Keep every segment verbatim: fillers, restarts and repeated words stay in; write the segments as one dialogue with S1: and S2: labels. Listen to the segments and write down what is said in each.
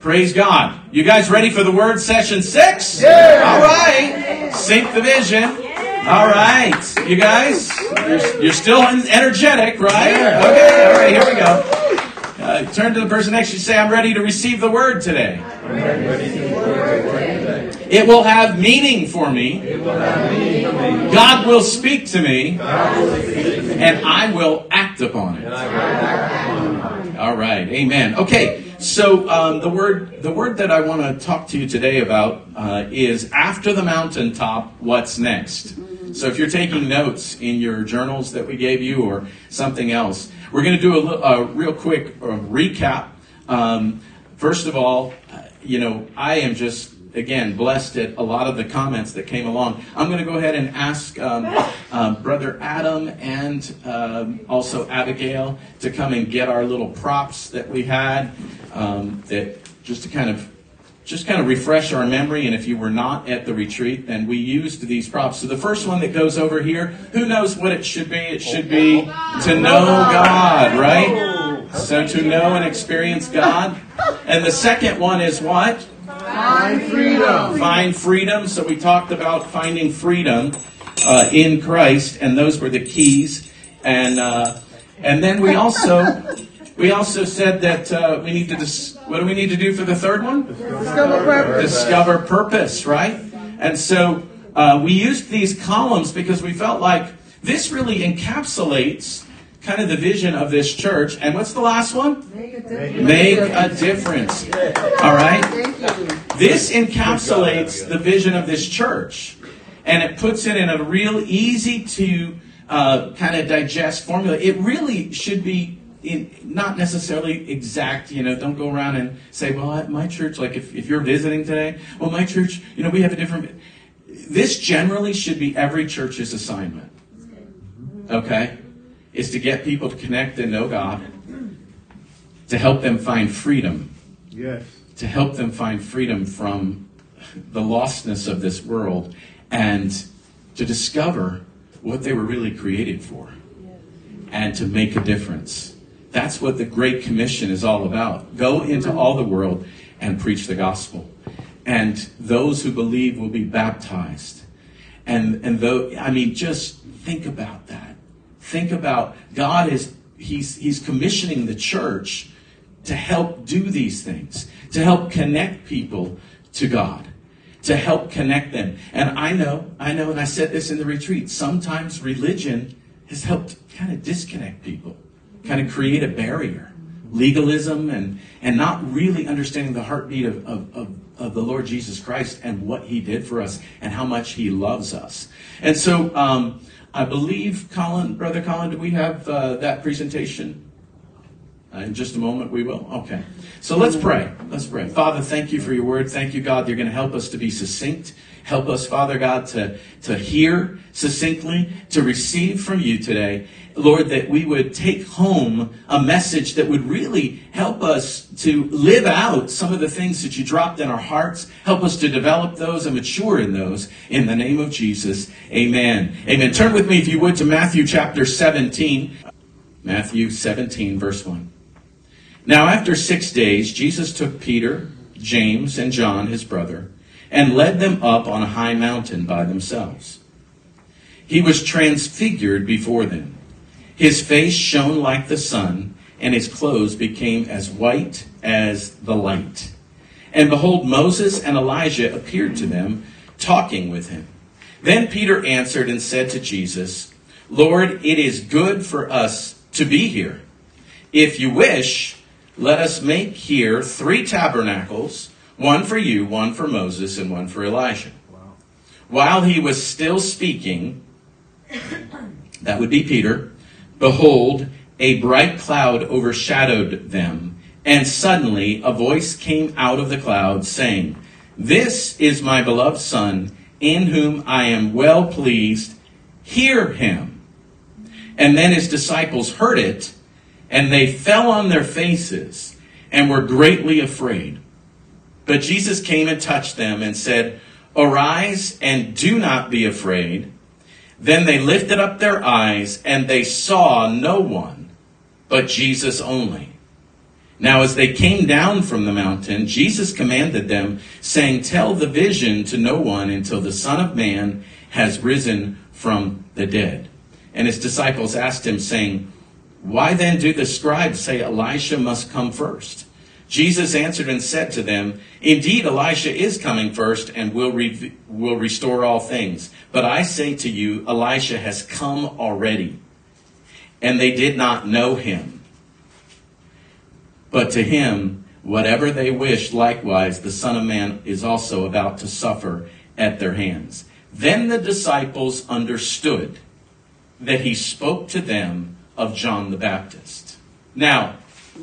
S1: Praise God. You guys ready for the word session six?
S2: Yeah.
S1: All right. Sync the vision. All right. You guys, you're, you're still energetic, right? Okay. All right. Here we go. Uh, turn to the person next to you and say, I'm ready to receive the word today. It will have meaning for me. God will speak to me. And I will act upon it. All right. Amen. Okay. So um, the word the word that I want to talk to you today about uh, is after the mountaintop, what's next? So if you're taking notes in your journals that we gave you or something else, we're going to do a, little, a real quick uh, recap. Um, first of all, uh, you know, I am just, again, blessed at a lot of the comments that came along. I'm going to go ahead and ask um, uh, Brother Adam and um, also Abigail to come and get our little props that we had. Um, that just to kind of just kind of refresh our memory, and if you were not at the retreat, then we used these props. So the first one that goes over here, who knows what it should be? It should be to know God, right? So to know and experience God. And the second one is what?
S2: Find freedom.
S1: Find freedom. So we talked about finding freedom uh, in Christ, and those were the keys. And uh, and then we also. We also said that uh, we need to, dis- what do we need to do for the third one?
S2: Discover purpose.
S1: Discover purpose, right? And so uh, we used these columns because we felt like this really encapsulates kind of the vision of this church. And what's the last one?
S2: Make a difference.
S1: Make a difference. All right? This encapsulates the vision of this church. And it puts it in a real easy to uh, kind of digest formula. It really should be In, not necessarily exact, you know, don't go around and say, well, at my church, like if, if you're visiting today, well, my church, you know, we have a different, this generally should be every church's assignment, okay, is to get people to connect and know God, to help them find freedom,
S2: Yes.
S1: to help them find freedom from the lostness of this world, and to discover what they were really created for, and to make a difference. That's what the Great Commission is all about. Go into all the world and preach the gospel. And those who believe will be baptized. And and though I mean, just think about that. Think about God is He's He's commissioning the church to help do these things, to help connect people to God, to help connect them. And I know, I know, and I said this in the retreat, sometimes religion has helped kind of disconnect people. Kind of create a barrier, legalism, and, and not really understanding the heartbeat of, of, of, of the Lord Jesus Christ and what He did for us and how much He loves us. And so um, I believe, Colin, Brother Colin, do we have uh, that presentation? Uh, in just a moment we will. Okay. So let's pray. Let's pray. Father, thank you for your word. Thank you, God, you're going to help us to be succinct. Help us, Father God, to, to hear succinctly, to receive from you today. Lord, that we would take home a message that would really help us to live out some of the things that you dropped in our hearts. Help us to develop those and mature in those. In the name of Jesus, amen. Amen. Turn with me, if you would, to Matthew chapter seventeen. Matthew seventeen, verse one. Now after six days, Jesus took Peter, James, and John, his brother, and led them up on a high mountain by themselves. He was transfigured before them. His face shone like the sun, and his clothes became as white as the light. And behold, Moses and Elijah appeared to them, talking with him. Then Peter answered and said to Jesus, Lord, it is good for us to be here. If you wish, let us make here three tabernacles, one for you, one for Moses, and one for Elijah. Wow. While he was still speaking, that would be Peter, behold, a bright cloud overshadowed them, and suddenly a voice came out of the cloud saying, This is my beloved Son, in whom I am well pleased. Hear him. And then his disciples heard it, and they fell on their faces and were greatly afraid. But Jesus came and touched them and said, Arise and do not be afraid. Then they lifted up their eyes, and they saw no one but Jesus only. Now, as they came down from the mountain, Jesus commanded them, saying, tell the vision to no one until the Son of Man has risen from the dead. And his disciples asked him, saying, why then do the scribes say Elisha must come first? Jesus answered and said to them, indeed, Elisha is coming first and will, re- will restore all things. But I say to you, Elisha has come already, and they did not know him. But to him, whatever they wished, likewise, the Son of Man is also about to suffer at their hands. Then the disciples understood that he spoke to them of John the Baptist. Now,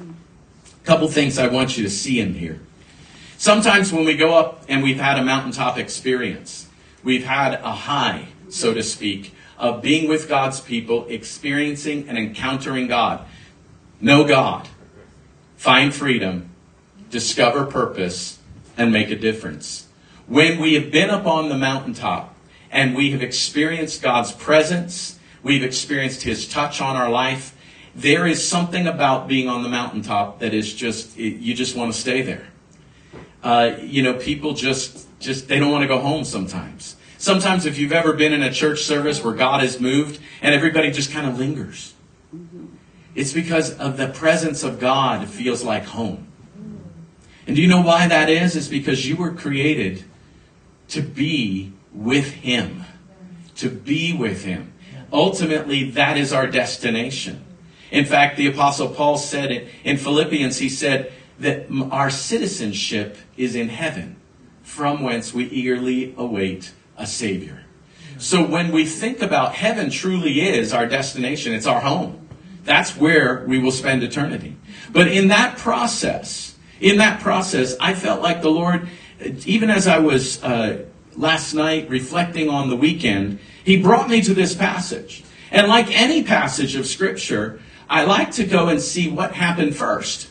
S1: a couple things I want you to see in here. Sometimes when we go up and we've had a mountaintop experience, we've had a high, so to speak, of being with God's people, experiencing and encountering God. Know God. Find freedom, discover purpose, and make a difference. When we have been up on the mountaintop and we have experienced God's presence, we've experienced his touch on our life, there is something about being on the mountaintop that is just, you just want to stay there. Uh, you know, people just, just, they don't want to go home sometimes. Sometimes if you've ever been in a church service where God has moved and everybody just kind of lingers. It's because of the presence of God. It feels like home. And do you know why that is? It's because you were created to be with him. To be with him. Ultimately, that is our destination. In fact, the Apostle Paul said it in Philippians. He said that our citizenship is in heaven, from whence we eagerly await a Savior. So when we think about heaven, truly is our destination. It's our home. That's where we will spend eternity. But in that process, in that process, I felt like the Lord, even as I was uh, last night reflecting on the weekend, he brought me to this passage. And like any passage of Scripture, I like to go and see what happened first.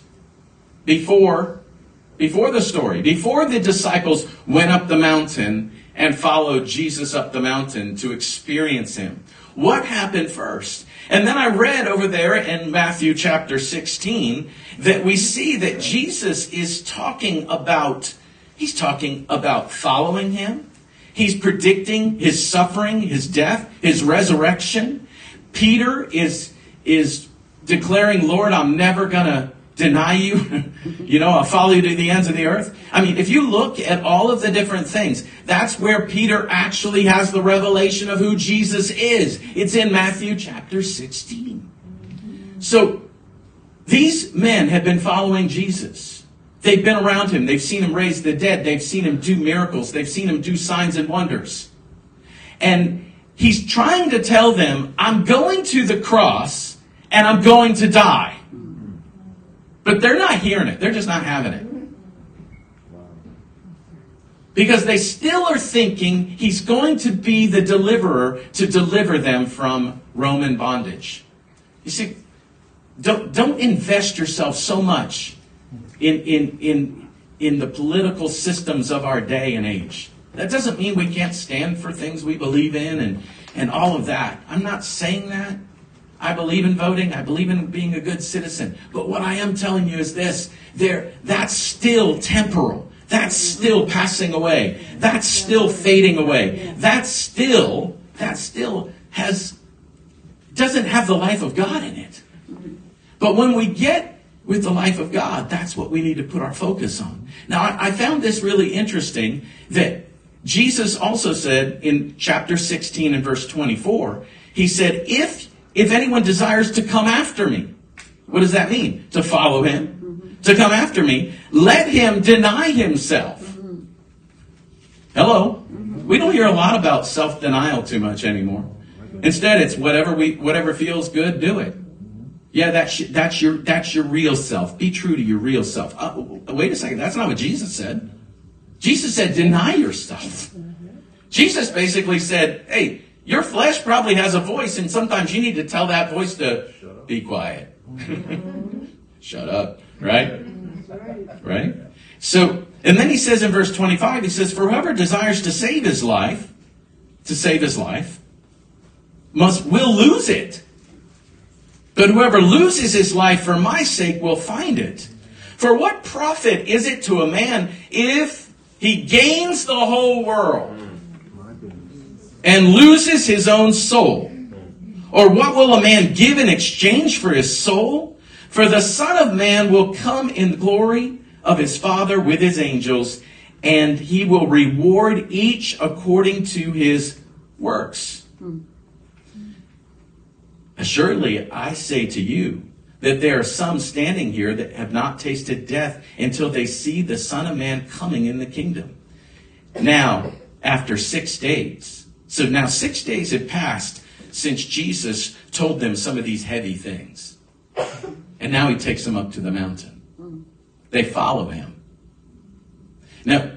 S1: Before, before the story, before the disciples went up the mountain and followed Jesus up the mountain to experience him. What happened first? And then I read over there in Matthew chapter sixteen that we see that Jesus is talking about, he's talking about following him. He's predicting his suffering, his death, his resurrection. Peter is, is declaring, Lord, I'm never going to deny you. You know, I'll follow you to the ends of the earth. I mean, if you look at all of the different things, that's where Peter actually has the revelation of who Jesus is. It's in Matthew chapter sixteen. So these men have been following Jesus. They've been around him. They've seen him raise the dead. They've seen him do miracles. They've seen him do signs and wonders. And he's trying to tell them, I'm going to the cross and I'm going to die. But they're not hearing it. They're just not having it. Because they still are thinking he's going to be the deliverer to deliver them from Roman bondage. You see, don't, don't invest yourself so much in, in, in, in the political systems of our day and age. That doesn't mean we can't stand for things we believe in and, and all of that. I'm not saying that. I believe in voting. I believe in being a good citizen. But what I am telling you is this. There, that's still temporal. That's still passing away. That's still fading away. That still, that still has, doesn't have the life of God in it. But when we get with the life of God, that's what we need to put our focus on. Now, I, I found this really interesting that Jesus also said in chapter sixteen and verse twenty-four, he said, if If anyone desires to come after me, what does that mean? To follow him, mm-hmm. to come after me, let him deny himself. Mm-hmm. Hello? Mm-hmm. We don't hear a lot about self-denial too much anymore. Instead, it's whatever we, whatever feels good, do it. Yeah, that's that's your that's your real self. Be true to your real self. Uh, wait a second, that's not what Jesus said. Jesus said, deny yourself. Mm-hmm. Jesus basically said, hey, your flesh probably has a voice, and sometimes you need to tell that voice to be quiet. Shut up, right? Right? So, and then he says in verse twenty-five, he says, for whoever desires to save his life, to save his life, must will lose it. But whoever loses his life for my sake will find it. For what profit is it to a man if he gains the whole world and loses his own soul? Or what will a man give in exchange for his soul? For the Son of Man will come in the glory of his Father with his angels, and he will reward each according to his works. Assuredly, I say to you that there are some standing here that have not tasted death until they see the Son of Man coming in the kingdom. Now, after six days, so now six days had passed since Jesus told them some of these heavy things. And now he takes them up to the mountain. They follow him. Now,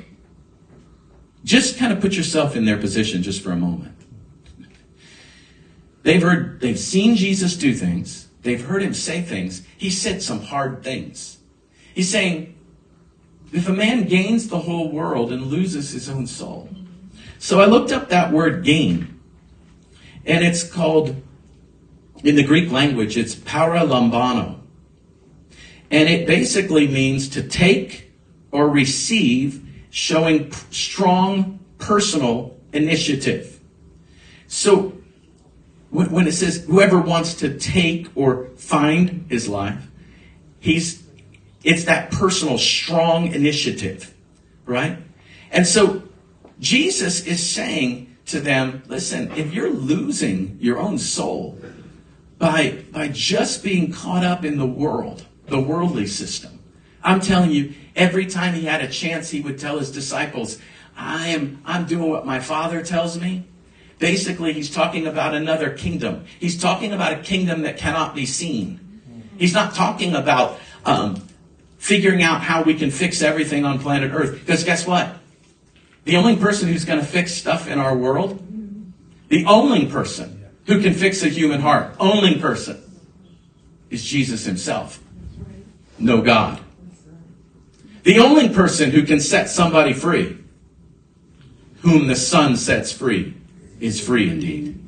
S1: just kind of put yourself in their position just for a moment. They've heard, they've seen Jesus do things. They've heard him say things. He said some hard things. He's saying, if a man gains the whole world and loses his own soul. So I looked up that word gain. And it's called, in the Greek language, it's paralambano. And it basically means to take or receive, showing strong personal initiative. So when it says whoever wants to take or find his life, he's it's that personal, strong initiative, right? And so Jesus is saying to them, listen, if you're losing your own soul by, by just being caught up in the world, the worldly system, I'm telling you, every time he had a chance, he would tell his disciples, I am, I'm doing what my Father tells me. Basically, he's talking about another kingdom. He's talking about a kingdom that cannot be seen. He's not talking about um, figuring out how we can fix everything on planet Earth. Because guess what? The only person who's going to fix stuff in our world, the only person who can fix a human heart, only person, is Jesus himself. No God. The only person who can set somebody free, whom the Son sets free, is free indeed.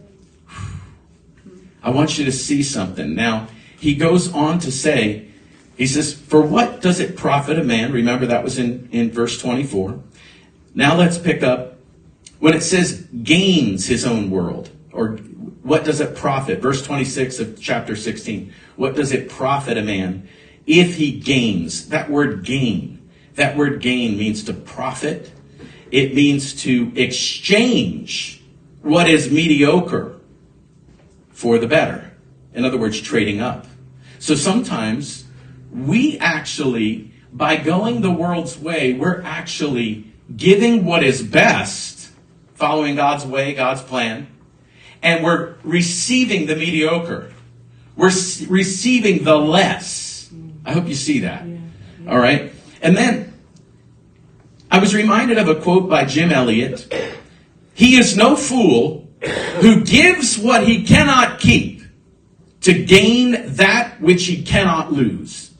S1: I want you to see something. Now, he goes on to say, he says, for what does it profit a man? Remember that was in, in verse twenty-four. Now let's pick up when it says gains his own world, or what does it profit? Verse twenty-six of chapter sixteen. What does it profit a man if he gains? That word gain, that word gain means to profit. It means to exchange what is mediocre for the better. In other words, trading up. So sometimes we actually, by going the world's way, we're actually giving what is best, following God's way, God's plan, and we're receiving the mediocre. We're receiving the less. I hope you see that. All right? And then I was reminded of a quote by Jim Elliot. He is no fool who gives what he cannot keep to gain that which he cannot lose.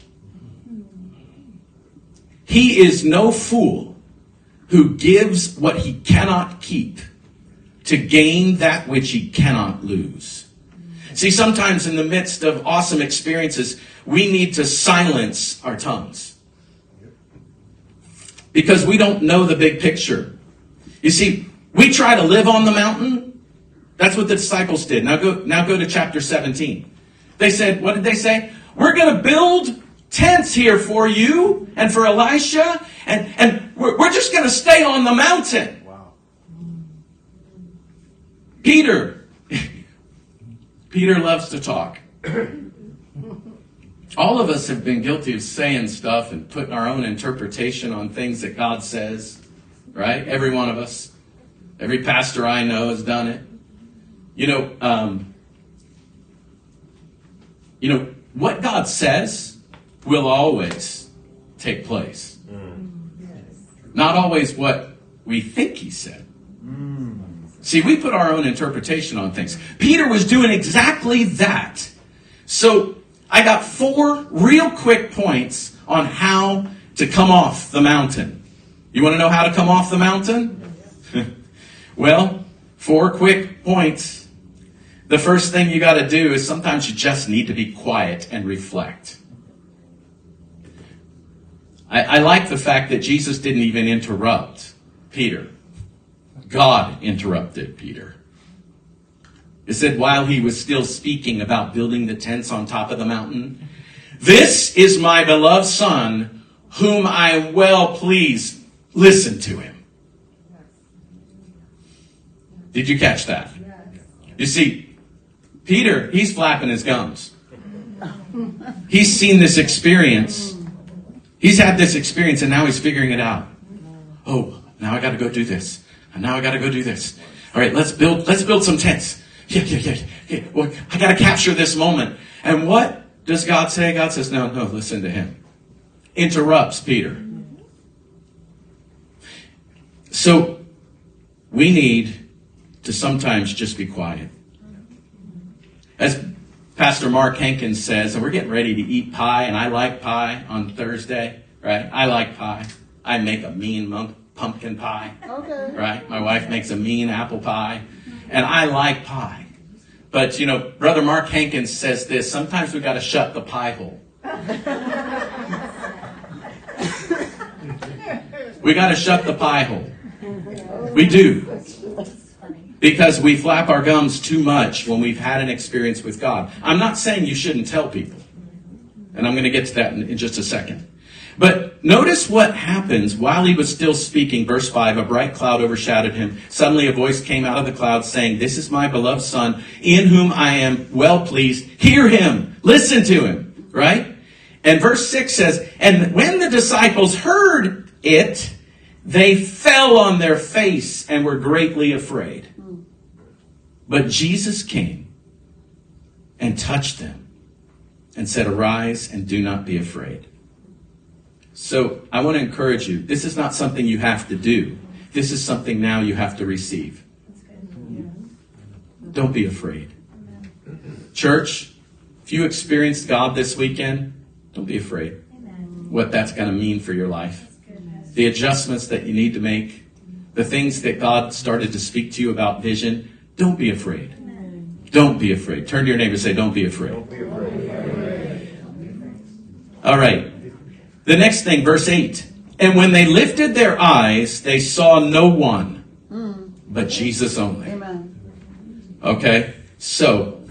S1: He is no fool who gives what he cannot keep to gain that which he cannot lose. See, sometimes in the midst of awesome experiences, we need to silence our tongues because we don't know the big picture. You see, we try to live on the mountain. That's what the disciples did. Now go, now go to chapter seventeen. They said, what did they say? We're going to build tents here for you and for Elisha, and, and we're, we're just going to stay on the mountain.
S2: Wow.
S1: Peter. Peter loves to talk. All of us have been guilty of saying stuff and putting our own interpretation on things that God says, right? Every one of us. Every pastor I know has done it. You know, um, you know, what God says will always take place. Mm. Not always what we think he said. Mm. See, we put our own interpretation on things. Peter was doing exactly that. So I got four real quick points on how to come off the mountain. You want to know how to come off the mountain? Well, four quick points. The first thing you got to do is sometimes you just need to be quiet and reflect. I, I like the fact that Jesus didn't even interrupt Peter. God interrupted Peter. It said while he was still speaking about building the tents on top of the mountain, "This is my beloved Son, whom I am well pleased. Listen to him." Did you catch that? You see, Peter, he's flapping his gums. He's seen this experience. He's had this experience and now he's figuring it out. Oh, now I got to go do this. And now I got to go do this. All right, let's build, let's build some tents. Yeah, yeah, yeah, yeah. Well, I got to capture this moment. And what does God say? God says, no, no, listen to him. Interrupts Peter. So we need to sometimes just be quiet. As Pastor Mark Hankins says, and we're getting ready to eat pie, and I like pie on Thursday, right? I like pie. I make a mean monk, pumpkin pie,
S2: Okay.
S1: right? My wife makes a mean apple pie, and I like pie. But, you know, Brother Mark Hankins says this, sometimes we got to shut the pie hole. We got to shut the pie hole. We do. Because we flap our gums too much when we've had an experience with God. I'm not saying you shouldn't tell people. And I'm going to get to that in, in just a second. But notice what happens while he was still speaking. Verse five, a bright cloud overshadowed him. Suddenly a voice came out of the cloud saying, "This is my beloved Son, in whom I am well pleased. Hear him. Listen to him." Right? And verse six says, "And when the disciples heard it, they fell on their face and were greatly afraid. But Jesus came and touched them and said, 'Arise and do not be afraid.'" So I want to encourage you. This is not something you have to do. This is something now you have to receive. Don't be afraid. Church, if you experienced God this weekend, don't be afraid what that's going to mean for your life. The adjustments that you need to make, the things that God started to speak to you about vision, don't be afraid. Don't be afraid. Turn to your neighbor and say, don't be afraid.
S2: Don't be afraid.
S1: All right. The next thing, verse eight. "And when they lifted their eyes, they saw no one but Jesus only."
S2: Amen.
S1: Okay? So,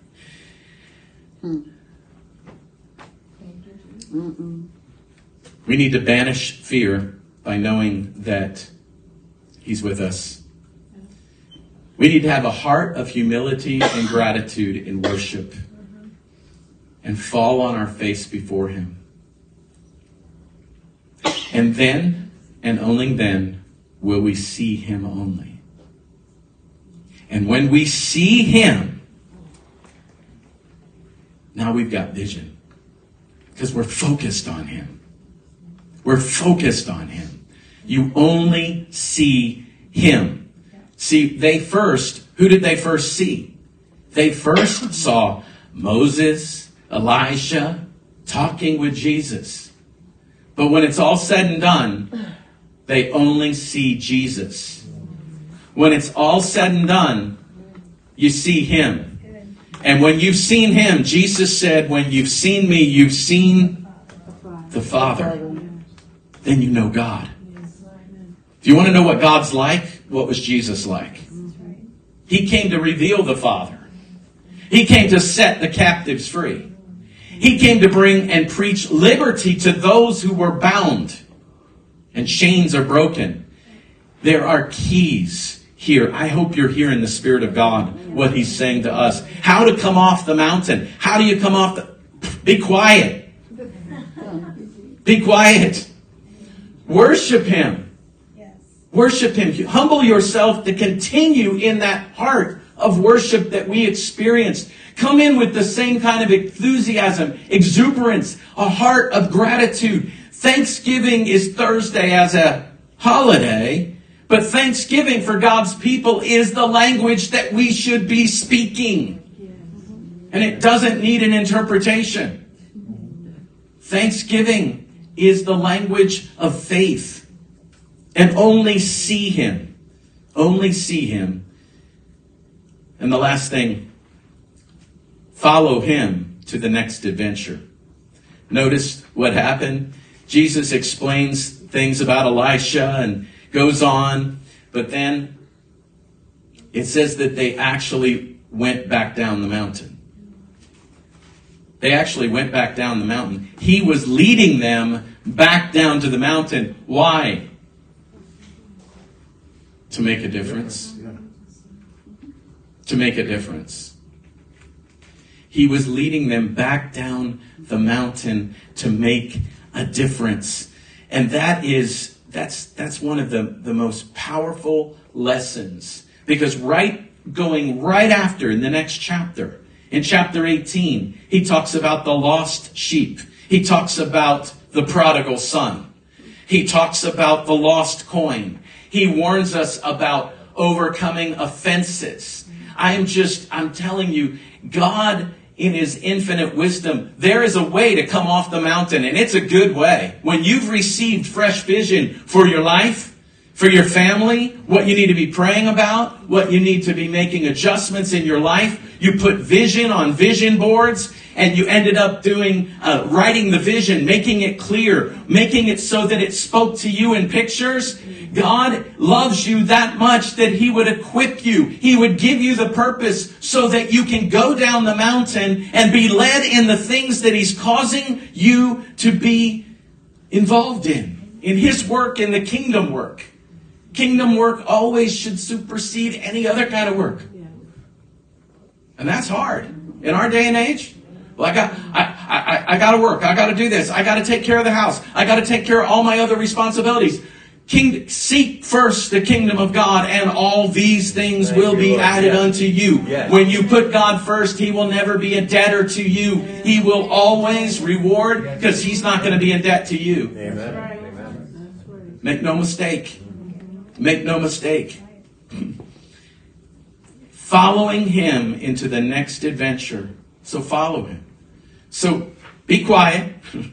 S1: we need to banish fear by knowing that he's with us. We need to have a heart of humility and gratitude in worship and fall on our face before him. And then, and only then, will we see him only. And when we see him, now we've got vision. Because we're focused on him. We're focused on him. You only see him. See, they first, who did they first see? They first saw Moses, Elijah, talking with Jesus. But when it's all said and done, they only see Jesus. When it's all said and done, you see him. And when you've seen him, Jesus said, "When you've seen me, you've seen the Father." Then you know God. If you want to know what God's like, what was Jesus like? He came to reveal the Father. He came to set the captives free. He came to bring and preach liberty to those who were bound. And chains are broken. There are keys here. I hope you're hearing the Spirit of God, what he's saying to us. How to come off the mountain. How do you come off the... Be quiet. Be quiet. Worship him. Worship him. Humble yourself to continue in that heart of worship that we experienced. Come in with the same kind of enthusiasm, exuberance, a heart of gratitude. Thanksgiving is Thursday as a holiday, but Thanksgiving for God's people is the language that we should be speaking. And it doesn't need an interpretation. Thanksgiving is the language of faith. And only see him. Only see him. And the last thing, follow him to the next adventure. Notice what happened. Jesus explains things about Elisha and goes on. But then it says that they actually went back down the mountain. They actually went back down the mountain. He was leading them back down to the mountain. Why? To make a difference. To make a difference. He was leading them back down the mountain to make a difference. And that is, that's, that's one of the, the most powerful lessons. Because right, going right after in the next chapter, in chapter eighteen, he talks about the lost sheep. He talks about the prodigal son. He talks about the lost coin. He warns us about overcoming offenses. I am just, I'm telling you, God in his infinite wisdom, there is a way to come off the mountain, and it's a good way. When you've received fresh vision for your life, for your family, what you need to be praying about, what you need to be making adjustments in your life, you put vision on vision boards, and you ended up doing, uh, writing the vision, making it clear, making it so that it spoke to you in pictures. God loves you that much that he would equip you. He would give you the purpose so that you can go down the mountain and be led in the things that he's causing you to be involved in. In his work, in the kingdom work. Kingdom work always should supersede any other kind of work. And that's hard. In our day and age, well, I got, I, I, I got to work. I got to do this. I got to take care of the house. I got to take care of all my other responsibilities. King, seek first the kingdom of God, and all these things Thank will be Lord. added yes. unto you. Yes. When you put God first, he will never be a debtor to you. He will always reward, because he's not going to be in debt to you.
S2: Amen. Amen.
S1: Make no mistake. Make no mistake. Following him into the next adventure. So follow him. So be quiet.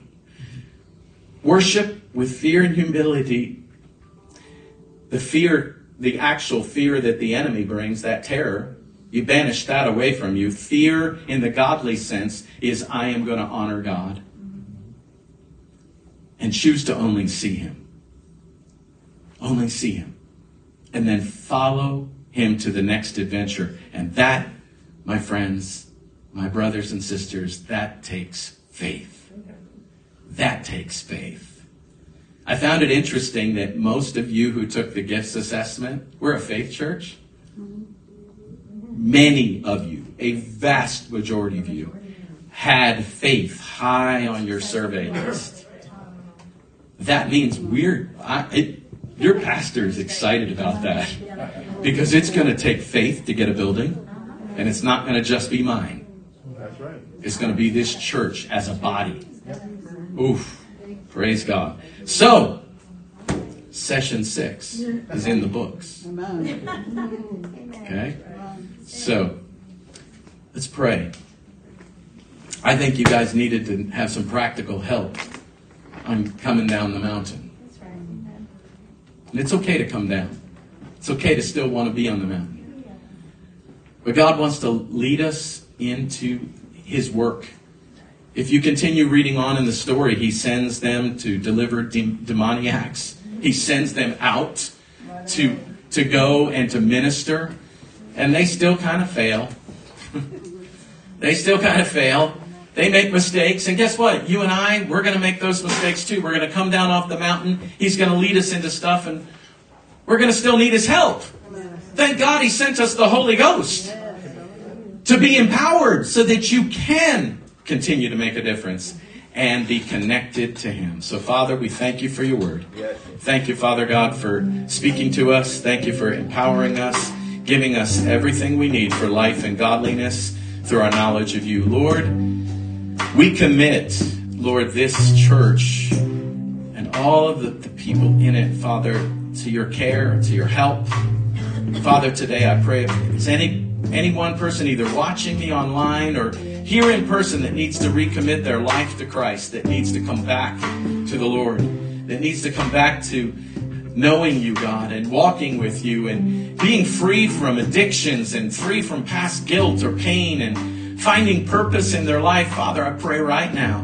S1: Worship with fear and humility. The fear, the actual fear that the enemy brings, that terror, you banish that away from you. Fear in the godly sense is I am going to honor God. And choose to only see him. Only see him. And then follow him to the next adventure. And that, my friends, my brothers and sisters, that takes faith. That takes faith. I found it interesting that most of you who took the gifts assessment, we're a faith church. Many of you, a vast majority of you, had faith high on your survey list. That means we're, I, it, your pastor is excited about that. Because it's going to take faith to get a building. And it's not going to just be mine.
S2: That's right.
S1: It's going to be this church as a body. Oof. Praise God. So, session six is in the books. Okay? So, let's pray. I think you guys needed to have some practical help on coming down the mountain. And it's okay to come down. It's okay to still want to be on the mountain. But God wants to lead us into his work. If you continue reading on in the story, he sends them to deliver de- demoniacs. He sends them out to, to go and to minister. And they still kind of fail. They still kind of fail. They make mistakes. And guess what? You and I, we're going to make those mistakes too. We're going to come down off the mountain. He's going to lead us into stuff. And we're going to still need his help. Thank God he sent us the Holy Ghost to be empowered so that you can continue to make a difference and be connected to him. So, Father, we thank you for your word. Thank you, Father God, for speaking to us. Thank you for empowering us, giving us everything we need for life and godliness through our knowledge of you. Lord, we commit, Lord, this church and all of the, the people in it, Father, to your care, to your help. Father, today I pray if there's any, any one person either watching me online or here in person that needs to recommit their life to Christ, that needs to come back to the Lord, that needs to come back to knowing you, God, and walking with you and being free from addictions and free from past guilt or pain and finding purpose in their life. Father, I pray right now,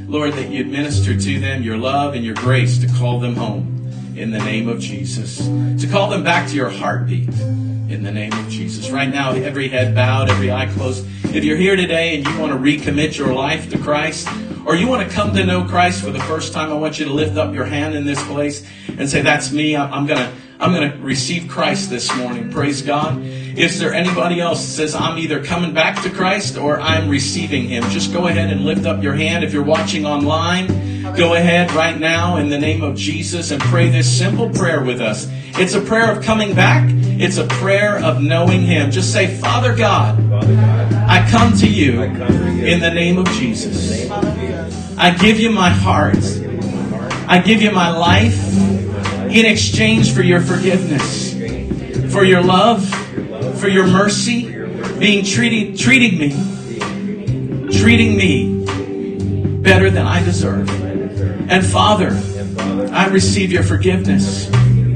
S1: Lord, that you'd minister to them your love and your grace to call them home in the name of Jesus. To call them back to your heartbeat in the name of Jesus. Right now, every head bowed, every eye closed. If you're here today and you want to recommit your life to Christ, or you want to come to know Christ for the first time, I want you to lift up your hand in this place and say, that's me. I'm going to I'm going to receive Christ this morning. Praise God. Is there anybody else that says, I'm either coming back to Christ or I'm receiving Him? Just go ahead and lift up your hand. If you're watching online, go ahead right now in the name of Jesus and pray this simple prayer with us. It's a prayer of coming back. It's a prayer of knowing Him. Just say, Father God, I come to you in the name of Jesus. I give you my heart. I give you my life in exchange for your forgiveness, for your love, for your mercy, being treated, treating me, treating me better than I deserve. And Father, I receive your forgiveness.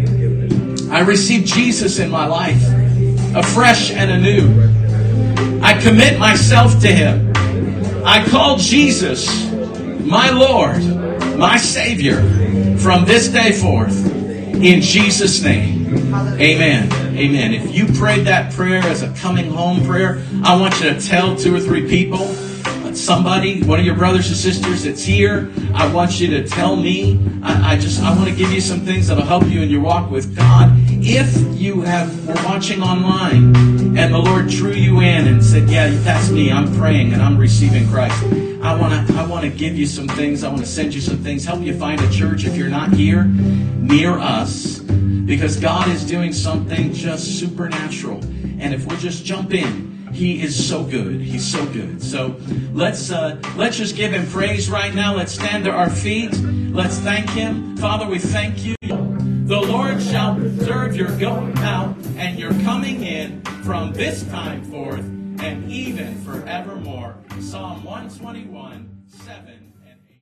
S1: I receive Jesus in my life, afresh and anew. I commit myself to Him. I call Jesus my Lord, my Savior, from this day forth, in Jesus' name. Amen. Amen. If you prayed that prayer as a coming home prayer, I want you to tell two or three people, somebody, one of your brothers and sisters that's here. I want you to tell me. I, I just, I want to give you some things that'll help you in your walk with God. If you have were watching online and the Lord drew you in and said, yeah, that's me, I'm praying and I'm receiving Christ, I want to I want to give you some things. I want to send you some things, help you find a church if you're not here near us, because God is doing something just supernatural. And if we'll just jump in, He is so good. He's so good. So let's uh, let's just give Him praise right now. Let's stand to our feet. Let's thank Him. Father, we thank you. The Lord shall preserve your going out and your coming in from this time forth and even forevermore. Psalm one twenty-one, seven.